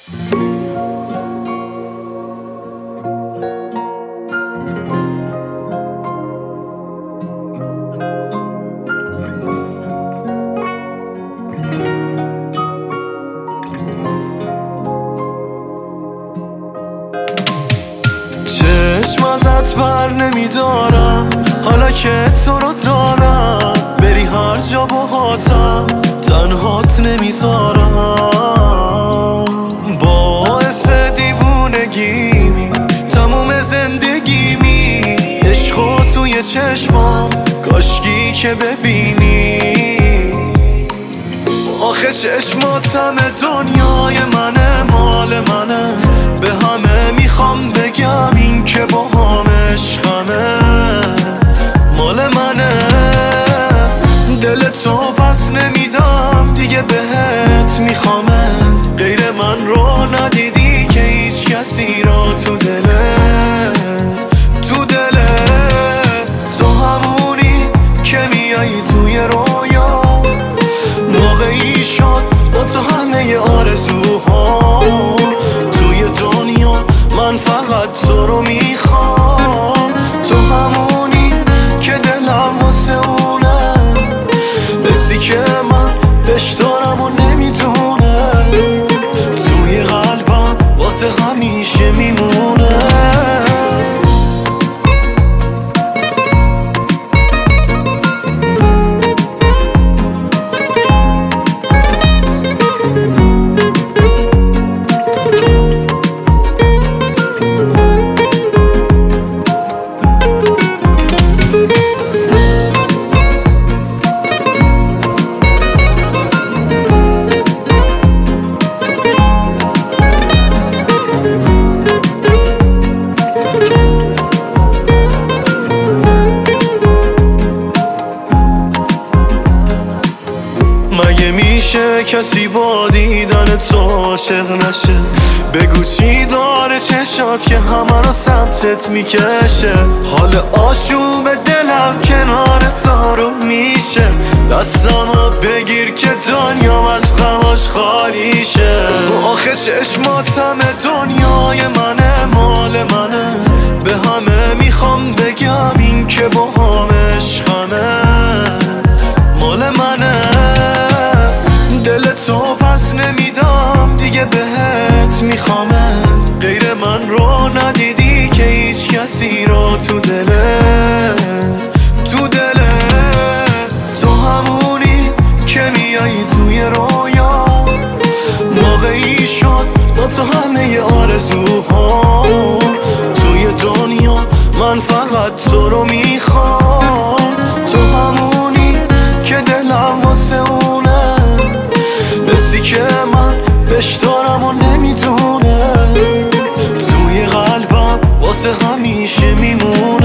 چشم ازت بر نمیدارم حالا که تو رو دارم، بری هر جا باهاتم تنهات نمیذارم. باعث دیوونگیمی تموم زندگیمی، عشقو توی چشمام کاشکی که ببینی. آخه چشماتم دنیای منه، مال منه، به همه میخوام بگم این که با هم عشقمه مال منه. دل تو پس نمیدم دیگه بهت میخوامه، غیر من رو ندیدی که هیچ کسی را تو دلت تو همونی که میایی توی رویا، واقعی شد با تو همه آرزوها توی دنیا. من فقط تو رو میخوام، تو همونی که دلم واسه اونه، بسی که من بهش دارم و نمیدونه، توی قلبم واسه همیشه میمونه. مگه میشه کسی با دیدن تو عاشق نشه؟ بگو چی داره چشات که همه رو سمتت میکشه؟ حال آشوب دلم کنارت آروم میشه، دستمو بگیر که دنیام از غماش خالی شه. آخه چشماتم دنیای منه، مال منه، به همه میخوام بگم این که با هم عشقمه مال منه. دل تو پس نمیدم دیگه بهت میخوامه، غیر من رو ندیدی که هیچ کسی رو تو دلت تو همونی که میایی توی رویا، واقعی شد با تو همه آرزوها توی دنیا. من فقط تو رو میخوام، تو همونی که دلم واسه اونه، بسی که من بهش دارم و نمیدونه، توی قلبم واسه همیشه میمونه.